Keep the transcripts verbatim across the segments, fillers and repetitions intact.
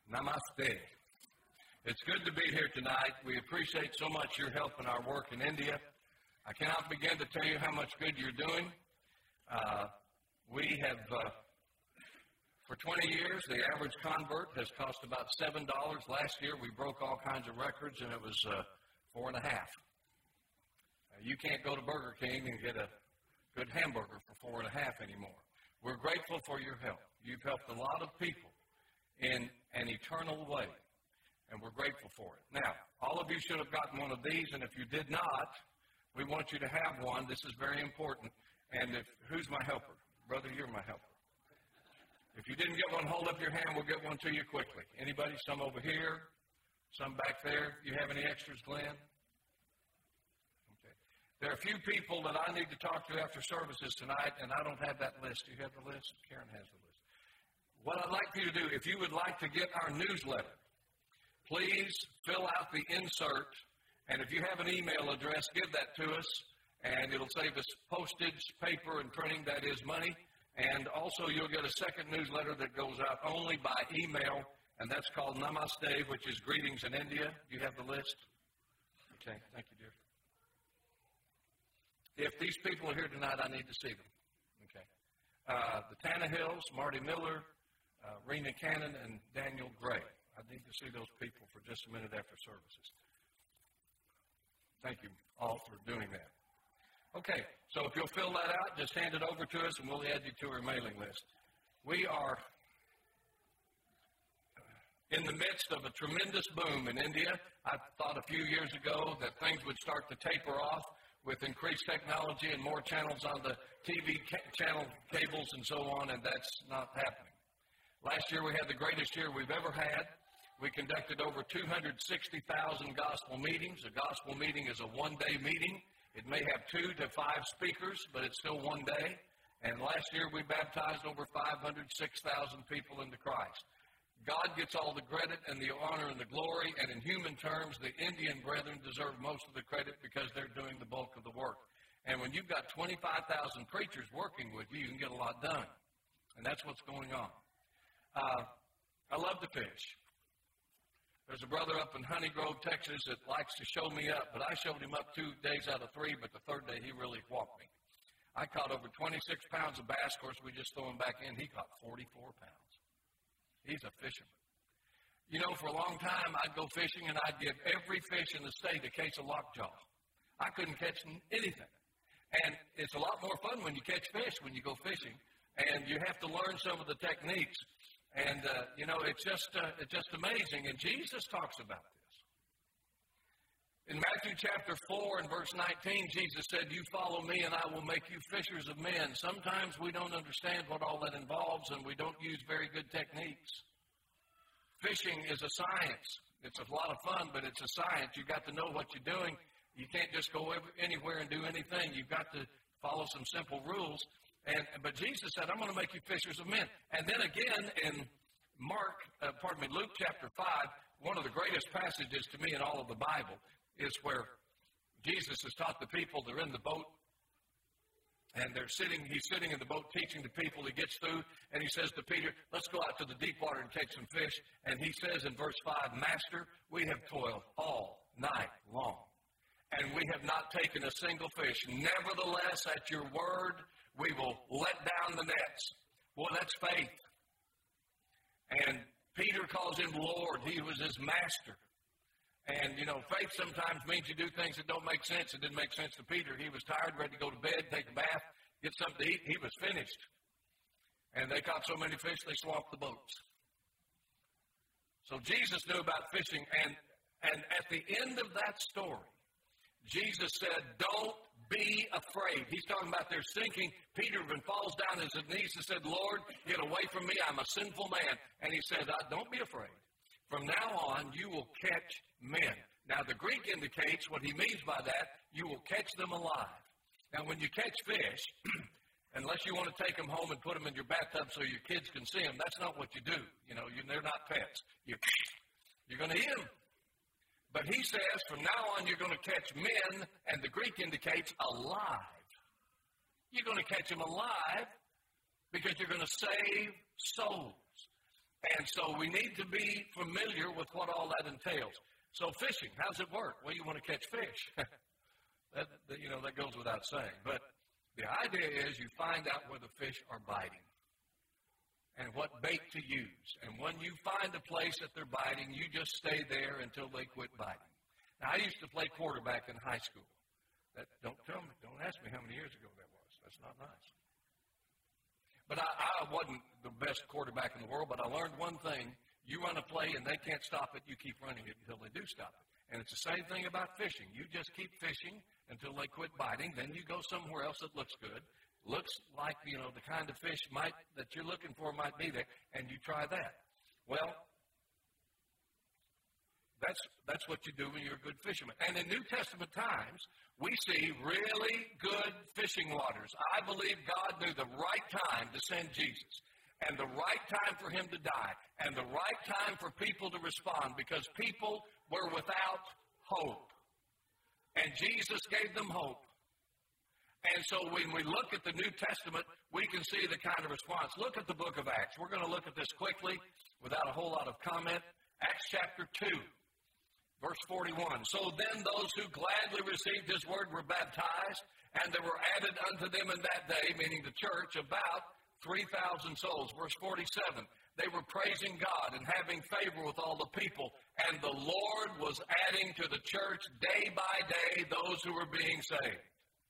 Namaste. It's good to be here tonight. We appreciate so much your help in our work in India. I cannot begin to tell you how much good you're doing. Uh, we have, uh, for twenty years, the average convert has cost about seven dollars. Last year, we broke all kinds of records, and it was uh, four and a half. Uh, you can't go to Burger King and get a good hamburger for four and a half anymore. We're grateful for your help. You've helped a lot of people in an eternal way, and we're grateful for it. Now, all of you should have gotten one of these, and if you did not, we want you to have one. This is very important. And if, who's my helper? Brother, you're my helper. If you didn't get one, hold up your hand. We'll get one to you quickly. Anybody? Some over here, some back there. You have any extras, Glenn? Okay. There are a few people that I need to talk to after services tonight, and I don't have that list. Do you have the list? Karen has the list. What I'd like for you to do, if you would like to get our newsletter, please fill out the insert, and if you have an email address, give that to us, and it'll save us postage, paper, and printing. That is money. And also, you'll get a second newsletter that goes out only by email, and that's called Namaste, which is Greetings in India. Do you have the list? Okay, thank you, dear. If these people are here tonight, I need to see them. Okay. Uh, the Tannehills, Marty Miller, Uh, Rena Cannon, and Daniel Gray. I need to see those people for just a minute after services. Thank you all for doing that. Okay, so if you'll fill that out, just hand it over to us, and we'll add you to our mailing list. We are in the midst of a tremendous boom in India. I thought a few years ago that things would start to taper off with increased technology and more channels on the T V ca- channel cables and so on, and that's not happening. Last year, we had the greatest year we've ever had. We conducted over two hundred sixty thousand gospel meetings. A gospel meeting is a one-day meeting. It may have two to five speakers, but it's still one day. And last year, we baptized over five hundred six thousand people into Christ. God gets all the credit and the honor and the glory, and in human terms, the Indian brethren deserve most of the credit because they're doing the bulk of the work. And when you've got twenty-five thousand preachers working with you, you can get a lot done. And that's what's going on. Uh, I love to fish. There's a brother up in Honey Grove, Texas that likes to show me up, but I showed him up two days out of three, but the third day he really walked me. I caught over twenty-six pounds of bass. Of course, we just throw him back in. He caught forty-four pounds. He's a fisherman. You know, for a long time, I'd go fishing, and I'd give every fish in the state a case of lockjaw. I couldn't catch anything. And it's a lot more fun when you catch fish when you go fishing, and you have to learn some of the techniques. And, uh, you know, it's just uh, it's just amazing. And Jesus talks about this. In Matthew chapter four and verse nineteen, Jesus said, "You follow me and I will make you fishers of men." Sometimes we don't understand what all that involves, and we don't use very good techniques. Fishing is a science. It's a lot of fun, but it's a science. You've got to know what you're doing. You can't just go every, anywhere and do anything. You've got to follow some simple rules. And, but Jesus said, "I'm going to make you fishers of men." And then again in Mark, uh, pardon me, Luke chapter five, one of the greatest passages to me in all of the Bible is where Jesus has taught the people. They're in the boat, and they're sitting. He's sitting in the boat teaching the people. He gets through, and he says to Peter, "Let's go out to the deep water and catch some fish." And he says in verse five, "Master, we have toiled all night long, and we have not taken a single fish. Nevertheless, at your word, we will let down the nets." Well, that's faith. And Peter calls him Lord. He was his master. And, you know, faith sometimes means you do things that don't make sense. It didn't make sense to Peter. He was tired, ready to go to bed, take a bath, get something to eat. He was finished. And they caught so many fish, they swamped the boats. So Jesus knew about fishing. And, and at the end of that story, Jesus said, "Don't be afraid." He's talking about their sinking. Peter even falls down on his knees and said, "Lord, get away from me. I'm a sinful man." And he said, "Don't be afraid. From now on, you will catch men." Now, the Greek indicates what he means by that, you will catch them alive. Now, when you catch fish, unless you want to take them home and put them in your bathtub so your kids can see them, that's not what you do. You know, you, they're not pets. You, you're going to eat them. But he says, from now on, you're going to catch men, and the Greek indicates alive. You're going to catch them alive because you're going to save souls. And so we need to be familiar with what all that entails. So fishing, how does it work? Well, you want to catch fish. that, that, you know, that goes without saying. But the idea is you find out where the fish are biting and what bait to use. And when you find a place that they're biting, you just stay there until they quit biting. Now, I used to play quarterback in high school. That, don't tell me, don't ask me how many years ago that was. That's not nice. But I, I wasn't the best quarterback in the world, but I learned one thing. You run a play and they can't stop it, you keep running it until they do stop it. And it's the same thing about fishing. You just keep fishing until they quit biting. Then you go somewhere else that looks good. Looks like, you know, the kind of fish might that you're looking for might be there, and you try that. Well, that's that's what you do when you're a good fisherman. And in New Testament times, we see really good fishing waters. I believe God knew the right time to send Jesus, and the right time for him to die, and the right time for people to respond, because people were without hope. And Jesus gave them hope. And so when we look at the New Testament, we can see the kind of response. Look at the book of Acts. We're going to look at this quickly without a whole lot of comment. Acts chapter two, verse forty-one. So then those who gladly received his word were baptized, and there were added unto them in that day, meaning the church, about three thousand souls. Verse forty-seven. They were praising God and having favor with all the people, and the Lord was adding to the church day by day those who were being saved.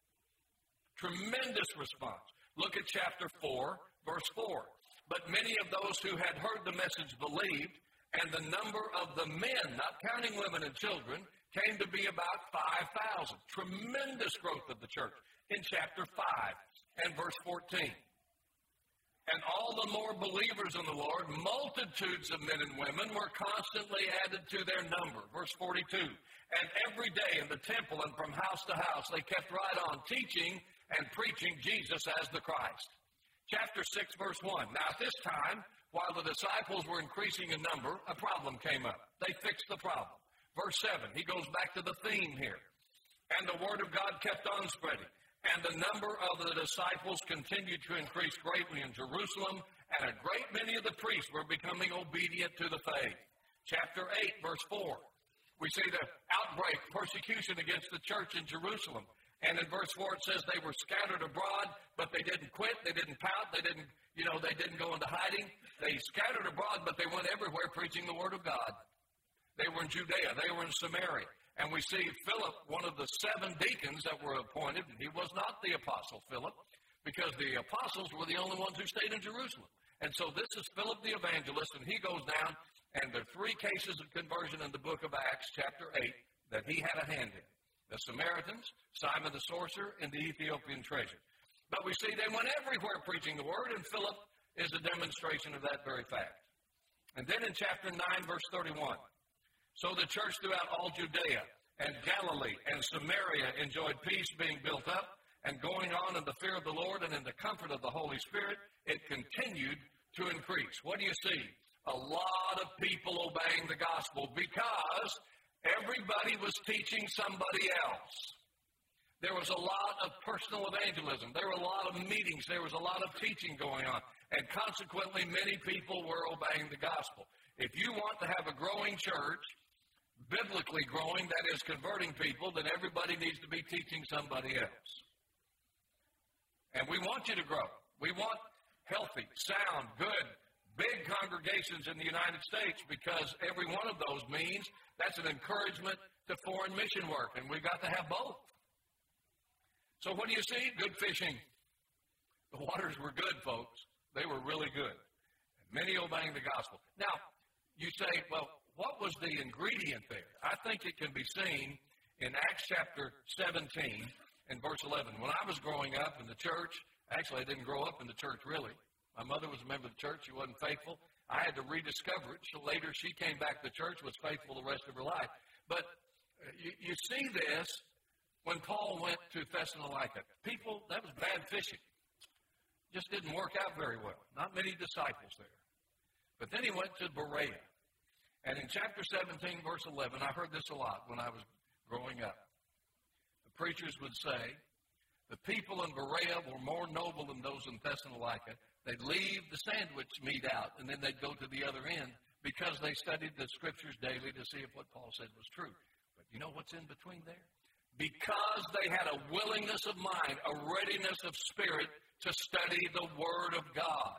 Tremendous response. Look at chapter four, verse four. But many of those who had heard the message believed, and the number of the men, not counting women and children, came to be about five thousand. Tremendous growth of the church in chapter five and verse fourteen. And all the more believers in the Lord, multitudes of men and women were constantly added to their number. Verse forty-two. And every day in the temple and from house to house, they kept right on teaching and preaching Jesus as the Christ. Chapter six, verse one. Now at this time, while the disciples were increasing in number, a problem came up. They fixed the problem. Verse seven, he goes back to the theme here. And the word of God kept on spreading. And the number of the disciples continued to increase greatly in Jerusalem, and a great many of the priests were becoming obedient to the faith. Chapter eight, verse four. We see the outbreak, persecution against the church in Jerusalem. And in verse four it says they were scattered abroad, but they didn't quit, they didn't pout, they didn't, you know, they didn't go into hiding. They scattered abroad, but they went everywhere preaching the word of God. They were in Judea, they were in Samaria. And we see Philip, one of the seven deacons that were appointed, and he was not the apostle Philip, because the apostles were the only ones who stayed in Jerusalem. And so this is Philip the evangelist, and he goes down, and there are three cases of conversion in the book of Acts, chapter eight, that he had a hand in. The Samaritans, Simon the sorcerer, and the Ethiopian treasure. But we see they went everywhere preaching the word, and Philip is a demonstration of that very fact. And then in chapter nine, verse thirty-one, so the church throughout all Judea and Galilee and Samaria enjoyed peace, being built up, and going on in the fear of the Lord and in the comfort of the Holy Spirit, it continued to increase. What do you see? A lot of people obeying the gospel because everybody was teaching somebody else. There was a lot of personal evangelism. There were a lot of meetings. There was a lot of teaching going on. And consequently, many people were obeying the gospel. If you want to have a growing church, biblically growing, that is converting people, then everybody needs to be teaching somebody else. And we want you to grow. We want healthy, sound, good, big congregations in the United States, because every one of those means that's an encouragement to foreign mission work, and we've got to have both. So what do you see? Good fishing. The waters were good, folks. They were really good. Many obeying the gospel. Now, you say, well, what was the ingredient there? I think it can be seen in Acts chapter seventeen and verse eleven. When I was growing up in the church, actually I didn't grow up in the church really. My mother was a member of the church. She wasn't faithful. I had to rediscover it. So later she came back to church, was faithful the rest of her life. But you, you see this when Paul went to Thessalonica. People, that was bad fishing. Just didn't work out very well. Not many disciples there. But then he went to Berea. And in chapter seventeen, verse eleven, I heard this a lot when I was growing up. The preachers would say, the people in Berea were more noble than those in Thessalonica, They'd leave the sandwich meat out, and then they'd go to the other end because they studied the Scriptures daily to see if what Paul said was true. But you know what's in between there? Because they had a willingness of mind, a readiness of spirit to study the Word of God.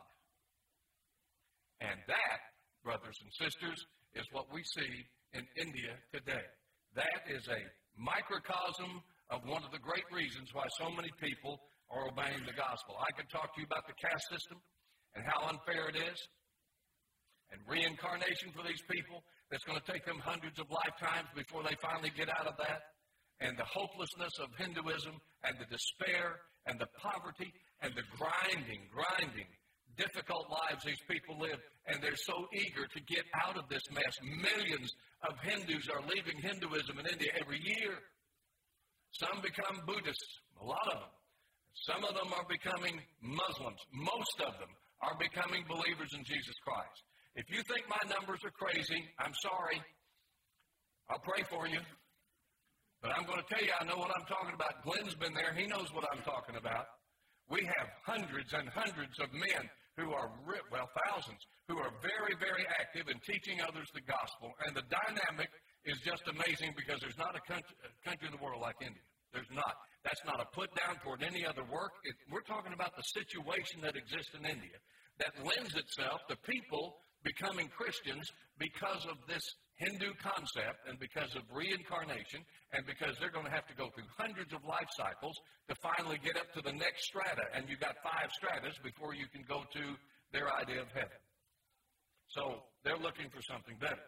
And that, brothers and sisters, is what we see in India today. That is a microcosm of one of the great reasons why so many people are obeying the gospel. I could talk to you about the caste system and how unfair it is, and reincarnation for these people that's going to take them hundreds of lifetimes before they finally get out of that, and the hopelessness of Hinduism, and the despair, and the poverty, and the grinding, grinding, difficult lives these people live, and they're so eager to get out of this mess. Millions of Hindus are leaving Hinduism in India every year. Some become Buddhists, a lot of them. Some of them are becoming Muslims. Most of them are becoming believers in Jesus Christ. If you think my numbers are crazy, I'm sorry. I'll pray for you. But I'm going to tell you, I know what I'm talking about. Glenn's been there. He knows what I'm talking about. We have hundreds and hundreds of men who are, well, thousands, who are very, very active in teaching others the gospel. And the dynamic is just amazing because there's not a country, a country in the world like India. There's not. That's not a put down toward any other work. It, we're talking about the situation that exists in India that lends itself to people becoming Christians because of this Hindu concept and because of reincarnation and because they're going to have to go through hundreds of life cycles to finally get up to the next strata. And you've got five stratas before you can go to their idea of heaven. So they're looking for something better.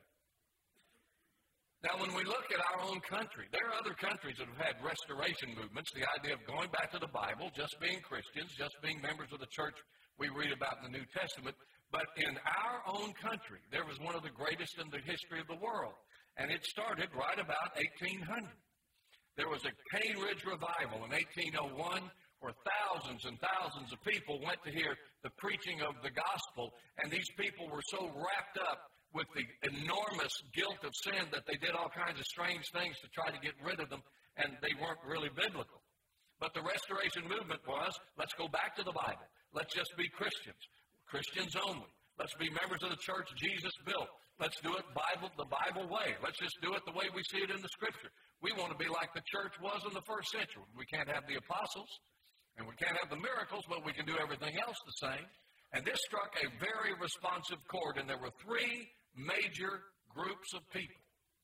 Now, when we look at our own country, there are other countries that have had restoration movements, the idea of going back to the Bible, just being Christians, just being members of the church we read about in the New Testament. But in our own country, there was one of the greatest in the history of the world, and it started right about eighteen hundred. There was a Cane Ridge revival in eighteen oh one where thousands and thousands of people went to hear the preaching of the gospel, and these people were so wrapped up with the enormous guilt of sin that they did all kinds of strange things to try to get rid of them, and they weren't really biblical. But the restoration movement was, let's go back to the Bible. Let's just be Christians. Christians only. Let's be members of the church Jesus built. Let's do it Bible the Bible way. Let's just do it the way we see it in the Scripture. We want to be like the church was in the first century. We can't have the apostles, and we can't have the miracles, but we can do everything else the same. And this struck a very responsive chord, and there were three major groups of people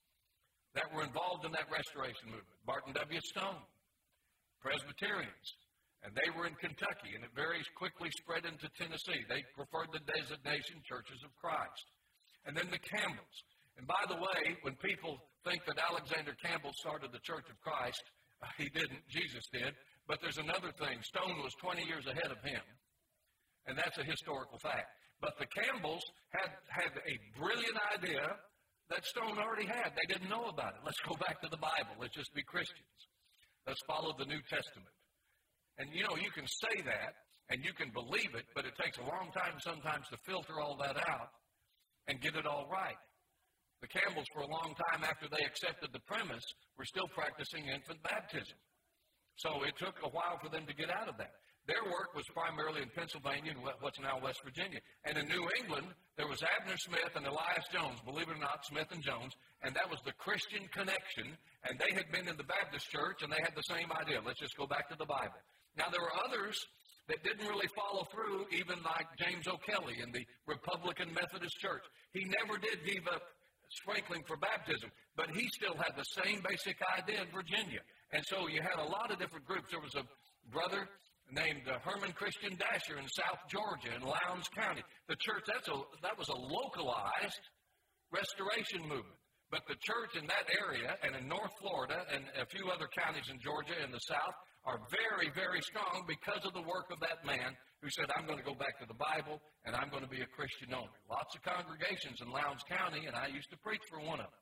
that were involved in that restoration movement. Barton W. Stone, Presbyterians, and they were in Kentucky, and it very quickly spread into Tennessee. They preferred the designation Churches of Christ. And then the Campbells. And by the way, when people think that Alexander Campbell started the Church of Christ, uh, he didn't, Jesus did. But there's another thing. Stone was twenty years ahead of him, and that's a historical fact. But the Campbells had, had a brilliant idea that Stone already had. They didn't know about it. Let's go back to the Bible. Let's just be Christians. Let's follow the New Testament. And, you know, you can say that, and you can believe it, but it takes a long time sometimes to filter all that out and get it all right. The Campbells, for a long time after they accepted the premise, were still practicing infant baptism. So it took a while for them to get out of that. Their work was primarily in Pennsylvania and what's now West Virginia. And in New England, there was Abner Smith and Elias Jones, believe it or not, Smith and Jones, and that was the Christian Connection, and they had been in the Baptist church, and they had the same idea. Let's just go back to the Bible. Now, there were others that didn't really follow through, even like James O'Kelly in the Republican Methodist Church. He never did give up sprinkling for baptism, but he still had the same basic idea in Virginia. And so you had a lot of different groups. There was a brother named uh, Herman Christian Dasher in South Georgia in Lowndes County. The church, that's a, that was a localized restoration movement. But the church in that area and in North Florida and a few other counties in Georgia and the South are very, very strong because of the work of that man who said, I'm going to go back to the Bible and I'm going to be a Christian only. Lots of congregations in Lowndes County, and I used to preach for one of them.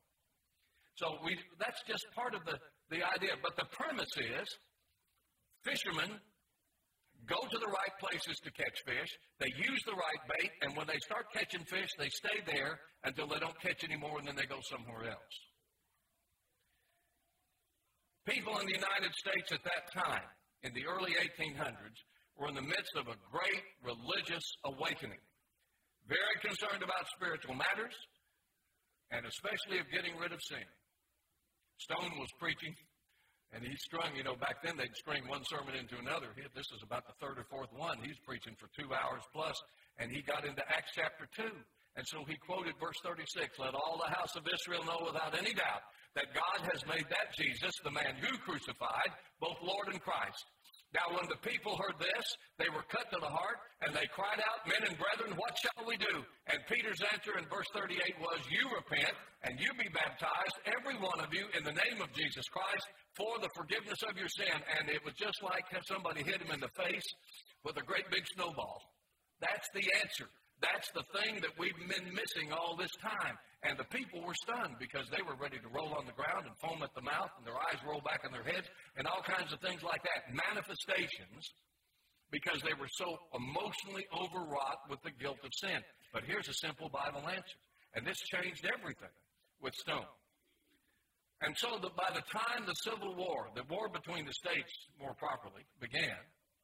So we, that's just part of the, the idea. But the premise is fishermen go to the right places to catch fish. They use the right bait, and when they start catching fish, they stay there until they don't catch any more, and then they go somewhere else. People in the United States at that time, in the early eighteen hundreds, were in the midst of a great religious awakening, very concerned about spiritual matters, and especially of getting rid of sin. Stone was preaching, and he strung, you know, back then they'd string one sermon into another. This is about the third or fourth one. He's preaching for two hours plus, and he got into Acts chapter two. And so he quoted verse thirty-six, "Let all the house of Israel know without any doubt that God has made that Jesus, the man you crucified, both Lord and Christ." Now when the people heard this, they were cut to the heart, and they cried out, "Men and brethren, what shall we do?" And Peter's answer in verse thirty-eight was, "You repent, and you be baptized, every one of you, in the name of Jesus Christ, for the forgiveness of your sin." And it was just like somebody hit him in the face with a great big snowball. That's the answer. That's the thing that we've been missing all this time. And the people were stunned because they were ready to roll on the ground and foam at the mouth and their eyes roll back in their heads and all kinds of things like that. Manifestations because they were so emotionally overwrought with the guilt of sin. But here's a simple Bible answer. And this changed everything with Stone. And so that by the time the Civil War, the war between the states more properly, began,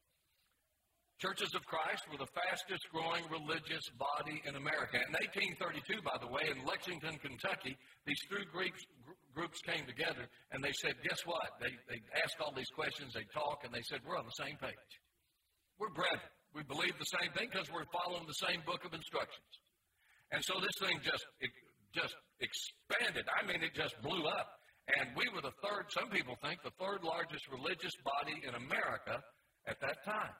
Churches of Christ were the fastest growing religious body in America. In eighteen thirty-two, by the way, in Lexington, Kentucky, these three groups, groups came together and they said, guess what? They, they asked all these questions, they talk, and they said, we're on the same page. We're brethren. We believe the same thing because we're following the same book of instructions. And so this thing just, it just expanded. I mean, it just blew up. And we were the third, some people think, the third largest religious body in America at that time.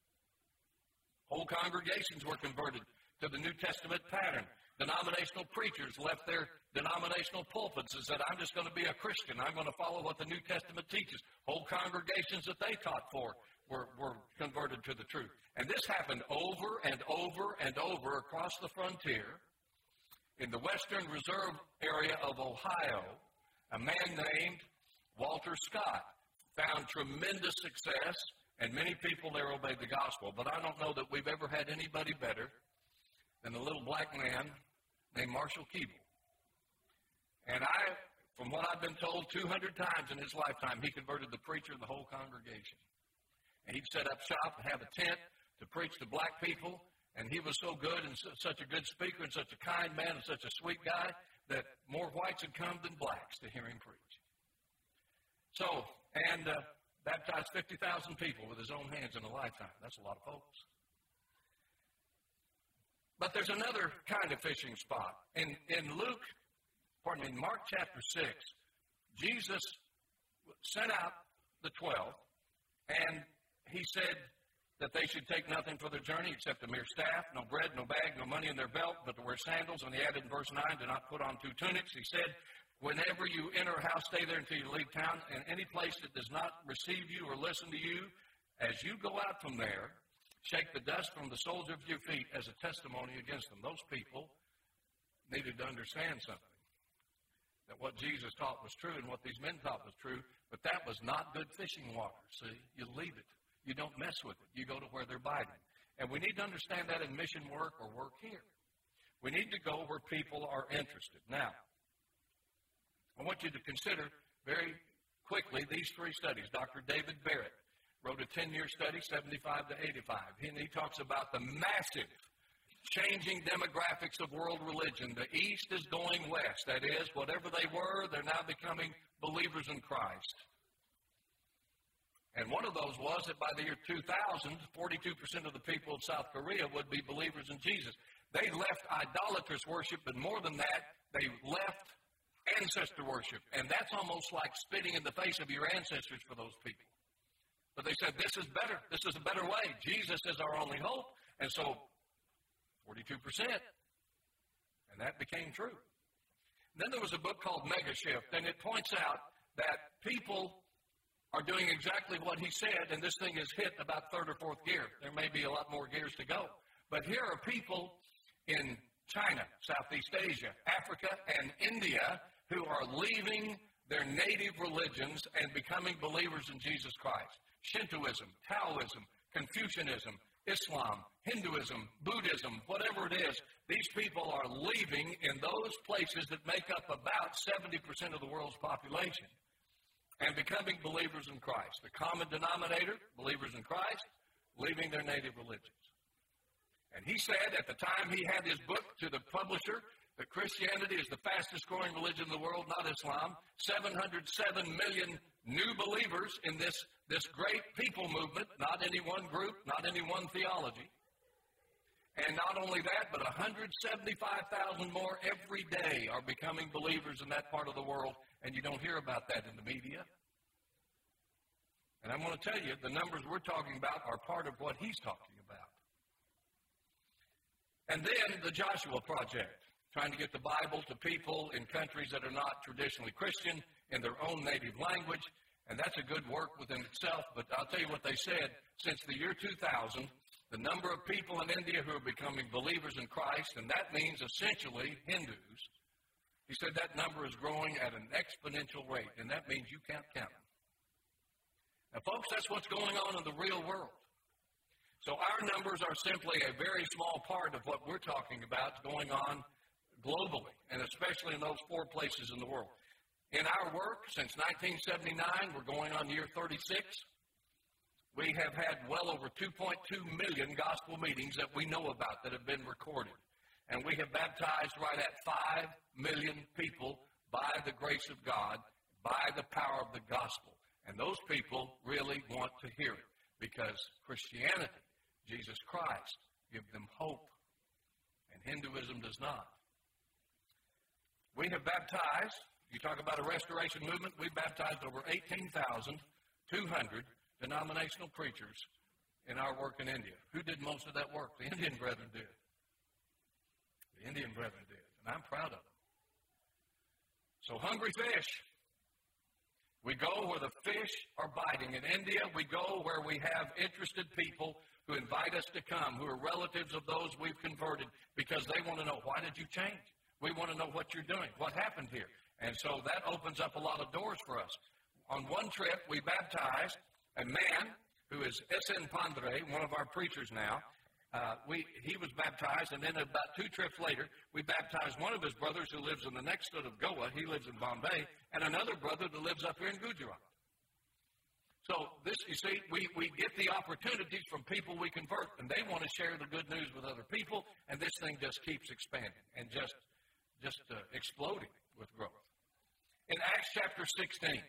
Whole congregations were converted to the New Testament pattern. Denominational preachers left their denominational pulpits and said, I'm just going to be a Christian. I'm going to follow what the New Testament teaches. Whole congregations that they taught for were, were converted to the truth. And this happened over and over and over across the frontier. In the Western Reserve area of Ohio, a man named Walter Scott found tremendous success. And many people there obeyed the gospel. But I don't know that we've ever had anybody better than the little black man named Marshall Keeble. And I, from what I've been told two hundred times in his lifetime, he converted the preacher and the whole congregation. And he'd set up shop and have a tent to preach to black people. And he was so good and so, such a good speaker and such a kind man and such a sweet guy that more whites had come than blacks to hear him preach. So, and... Uh, baptized fifty thousand people with his own hands in a lifetime. That's a lot of folks. But there's another kind of fishing spot. In, in Luke, pardon me, Mark chapter six, Jesus sent out the twelve, and he said that they should take nothing for their journey except a mere staff, no bread, no bag, no money in their belt, but to wear sandals. And he added in verse nine, do not put on two tunics. He said, whenever you enter a house, stay there until you leave town, and any place that does not receive you or listen to you, as you go out from there, shake the dust from the soles of your feet as a testimony against them. Those people needed to understand something, that what Jesus taught was true and what these men taught was true, but that was not good fishing water, see? You leave it. You don't mess with it. You go to where they're biting. And we need to understand that in mission work or work here. We need to go where people are interested. Now, I want you to consider very quickly these three studies. Doctor David Barrett wrote a ten-year study, seventy-five to eighty-five. And he talks about the massive changing demographics of world religion. The East is going west. That is, whatever they were, they're now becoming believers in Christ. And one of those was that by the year two thousand, forty-two percent of the people of South Korea would be believers in Jesus. They left idolatrous worship, but more than that, they left ancestor worship, and that's almost like spitting in the face of your ancestors for those people. But they said, this is better. This is a better way. Jesus is our only hope. And so, forty-two percent. And that became true. Then there was a book called Mega Shift, and it points out that people are doing exactly what he said, and this thing is hit about third or fourth gear. There may be a lot more gears to go. But here are people in China, Southeast Asia, Africa, and India who are leaving their native religions and becoming believers in Jesus Christ. Shintoism, Taoism, Confucianism, Islam, Hinduism, Buddhism, whatever it is, these people are leaving in those places that make up about seventy percent of the world's population and becoming believers in Christ. The common denominator, believers in Christ. leaving their native religions. And he said at the time he had his book to the publisher that Christianity is the fastest growing religion in the world, not Islam. seven hundred seven million new believers in this, this great people movement, not any one group, not any one theology. And not only that, but one hundred seventy-five thousand more every day are becoming believers in that part of the world, and you don't hear about that in the media. And I'm going to tell you, the numbers we're talking about are part of what he's talking about. And then the Joshua Project, trying to get the Bible to people in countries that are not traditionally Christian in their own native language. And that's a good work within itself. But I'll tell you what they said. Since the year two thousand, the number of people in India who are becoming believers in Christ, and that means essentially Hindus, he said that number is growing at an exponential rate. And that means you can't count them. Now, folks, that's what's going on in the real world. So our numbers are simply a very small part of what we're talking about going on globally, and especially in those four places in the world. In our work, since nineteen seventy-nine, we're going on year thirty-six, we have had well over two point two million gospel meetings that we know about that have been recorded. And we have baptized right at five million people by the grace of God, by the power of the gospel. And those people really want to hear it because Christianity, Jesus Christ, gives them hope, and Hinduism does not. We have baptized, you talk about a restoration movement, we've baptized over eighteen thousand two hundred denominational preachers in our work in India. Who did most of that work? The Indian brethren did. The Indian brethren did, and I'm proud of them. So hungry fish. We go where the fish are biting. In India, we go where we have interested people who invite us to come, who are relatives of those we've converted, because they want to know, why did you change? We want to know what you're doing, what happened here. And so that opens up a lot of doors for us. On one trip, we baptized a man who is S N Pandre, one of our preachers now. Uh, we, he was baptized, and then about two trips later, we baptized one of his brothers who lives in the next state of Goa. He lives in Bombay, and another brother that lives up here in Gujarat. So this, you see, we, we get the opportunities from people we convert, and they want to share the good news with other people, and this thing just keeps expanding and just, just uh, exploding with growth. In Acts chapter sixteen,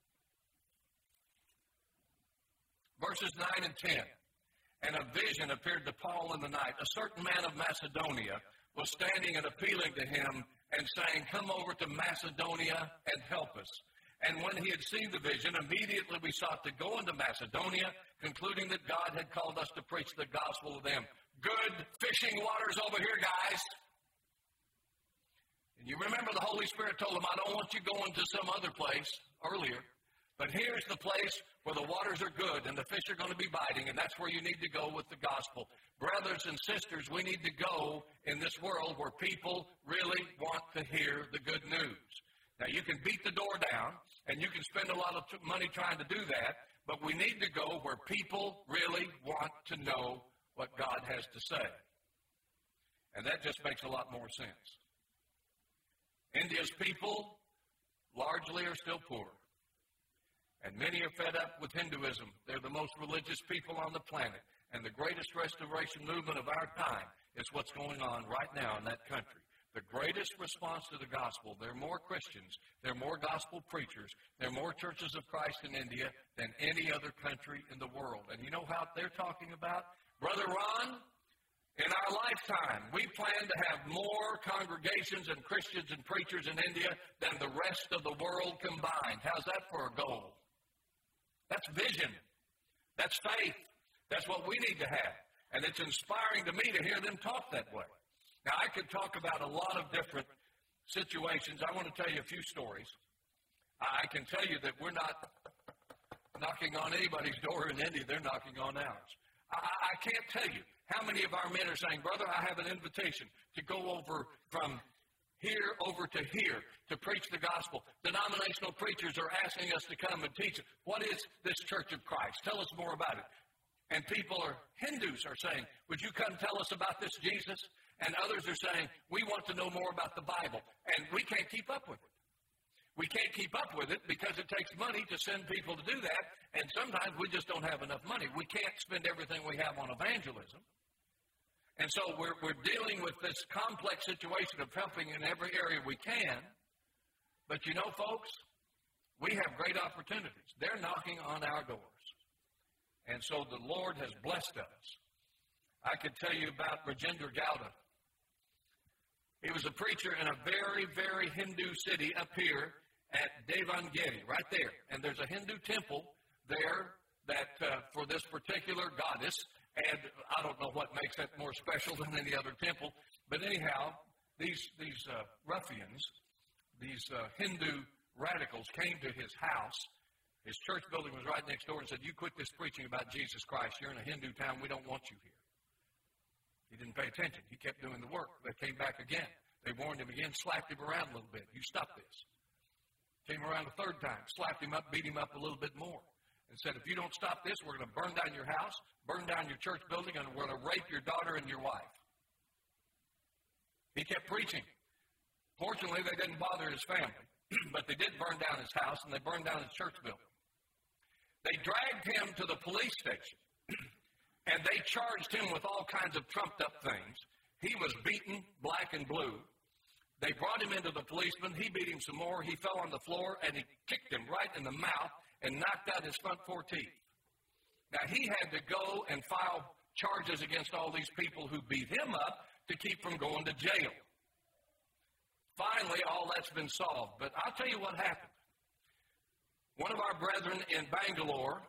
verses nine and ten, and a vision appeared to Paul in the night. A certain man of Macedonia was standing and appealing to him and saying, come over to Macedonia and help us. And when he had seen the vision, immediately we sought to go into Macedonia, concluding that God had called us to preach the gospel to them. Good fishing waters over here, guys. And you remember the Holy Spirit told him, I don't want you going to some other place earlier. But here's the place where the waters are good and the fish are going to be biting, and that's where you need to go with the gospel. Brothers and sisters, we need to go in this world where people really want to hear the good news. Now, you can beat the door down, and you can spend a lot of t- money trying to do that, but we need to go where people really want to know what God has to say. And that just makes a lot more sense. India's people largely are still poor. And many are fed up with Hinduism. They're the most religious people on the planet. And the greatest restoration movement of our time is what's going on right now in that country. The greatest response to the gospel. There are more Christians. There are more gospel preachers. There are more churches of Christ in India than any other country in the world. And you know how they're talking about? Brother Ron, in our lifetime, we plan to have more congregations and Christians and preachers in India than the rest of the world combined. How's that for a goal? That's vision. That's faith. That's what we need to have. And it's inspiring to me to hear them talk that way. Now, I could talk about a lot of different situations. I want to tell you a few stories. I can tell you that we're not knocking on anybody's door in India. They're knocking on ours. I, I can't tell you how many of our men are saying, brother, I have an invitation to go over from here over to here to preach the gospel. Denominational preachers are asking us to come and teach. What is this Church of Christ? Tell us more about it. And people are, Hindus are saying, would you come tell us about this Jesus? And others are saying, we want to know more about the Bible. And we can't keep up with it. We can't keep up with it because it takes money to send people to do that, and sometimes we just don't have enough money. We can't spend everything we have on evangelism. And so we're, we're dealing with this complex situation of helping in every area we can. But you know, folks, we have great opportunities. They're knocking on our doors. And so the Lord has blessed us. I could tell you about Rajendra Gowda. He was a preacher in a very, very Hindu city up here at Devangiri, right there. And there's a Hindu temple there that uh, for this particular goddess, and I don't know what makes that more special than any other temple, but anyhow, these, these uh, ruffians, these uh, Hindu radicals came to his house. His church building was right next door and said, you quit this preaching about Jesus Christ. You're in a Hindu town. We don't want you here. He didn't pay attention. He kept doing the work. They came back again. They warned him again, slapped him around a little bit. You stop this. Came around a third time, slapped him up, beat him up a little bit more, and said, if you don't stop this, we're going to burn down your house, burn down your church building, and we're going to rape your daughter and your wife. He kept preaching. Fortunately, they didn't bother his family, but they did burn down his house, and they burned down his church building. They dragged him to the police station, and they charged him with all kinds of trumped-up things. He was beaten black and blue. They brought him into the policeman. He beat him some more. He fell on the floor, and he kicked him right in the mouth and knocked out his front four teeth. Now, he had to go and file charges against all these people who beat him up to keep from going to jail. Finally, all that's been solved. But I'll tell you what happened. One of our brethren in Bangalore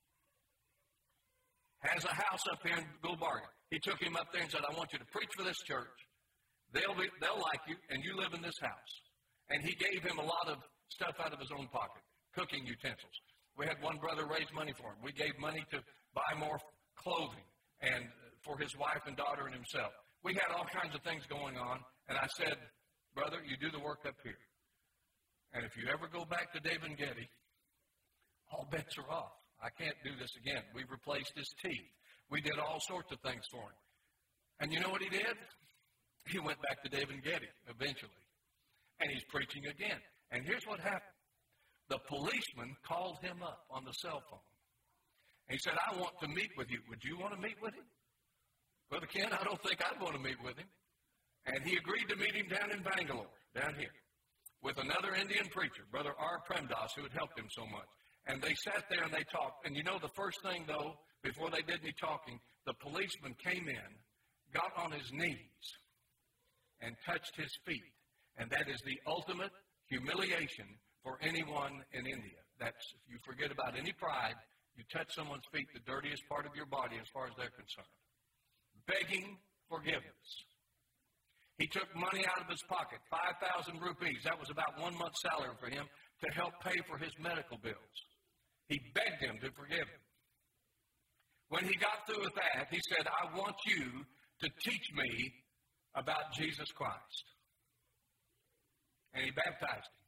has a house up here in Gulbarga. He took him up there and said, I want you to preach for this church. They'll, be, they'll like you, and you live in this house. And he gave him a lot of stuff out of his own pocket, cooking utensils. We had one brother raise money for him. We gave money to buy more clothing and for his wife and daughter and himself. We had all kinds of things going on, and I said, brother, you do the work up here. And if you ever go back to Devangiri, all bets are off. I can't do this again. We've replaced his teeth. We did all sorts of things for him. And you know what he did? He went back to Devangiri eventually. And he's preaching again. And here's what happened. The policeman called him up on the cell phone. And he said, I want to meet with you. Would you want to meet with him? Brother Ken, I don't think I'd want to meet with him. And he agreed to meet him down in Bangalore, down here, with another Indian preacher, Brother R. Premdas, who had helped him so much. And they sat there and they talked. And you know the first thing, though, before they did any talking, the policeman came in, got on his knees, and touched his feet. And that is the ultimate humiliation for anyone in India. That's, if you forget about any pride, you touch someone's feet, the dirtiest part of your body as far as they're concerned. Begging forgiveness. He took money out of his pocket, five thousand rupees. That was about one month's salary for him to help pay for his medical bills. He begged him to forgive him. When he got through with that, he said, I want you to teach me about Jesus Christ. And he baptized him.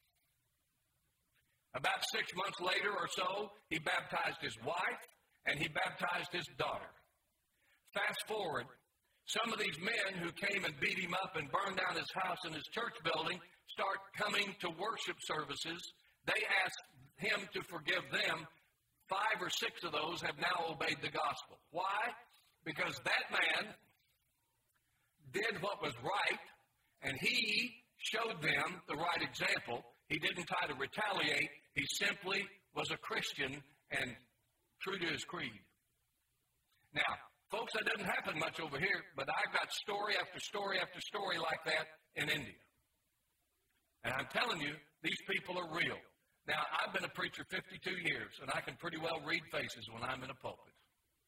About six months later or so, he baptized his wife and he baptized his daughter. Fast forward, some of these men who came and beat him up and burned down his house and his church building start coming to worship services. They asked him to forgive them. Five or six of those have now obeyed the gospel. Why? Because that man did what was right, and he showed them the right example. He didn't try to retaliate. He simply was a Christian and true to his creed. Now, folks, that doesn't happen much over here, but I've got story after story after story like that in India. And I'm telling you, these people are real. Now, I've been a preacher fifty-two years, and I can pretty well read faces when I'm in a pulpit.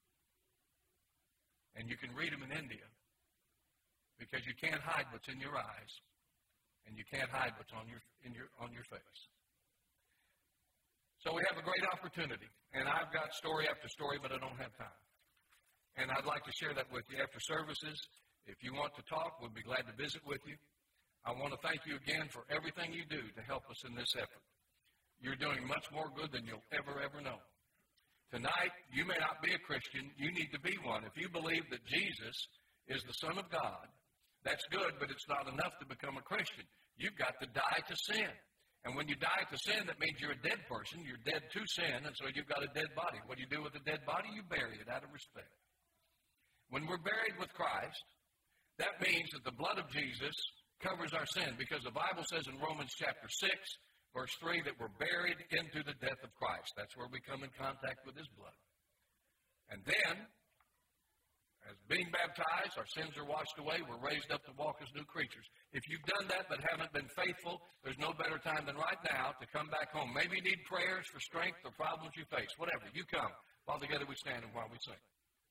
And you can read them in India because you can't hide what's in your eyes, and you can't hide what's on your, in your, on your face. So we have a great opportunity, and I've got story after story, but I don't have time. And I'd like to share that with you after services. If you want to talk, we'll be glad to visit with you. I want to thank you again for everything you do to help us in this effort. You're doing much more good than you'll ever, ever know. Tonight, you may not be a Christian. You need to be one. If you believe that Jesus is the Son of God, that's good, but it's not enough to become a Christian. You've got to die to sin. And when you die to sin, that means you're a dead person. You're dead to sin, and so you've got a dead body. What do you do with a dead body? You bury it out of respect. When we're buried with Christ, that means that the blood of Jesus covers our sin, because the Bible says in Romans chapter six, verse three, that we're buried into the death of Christ. That's where we come in contact with his blood. And then, as being baptized, our sins are washed away. We're raised up to walk as new creatures. If you've done that but haven't been faithful, there's no better time than right now to come back home. Maybe you need prayers for strength or problems you face. Whatever, you come. While together we stand and while we sing.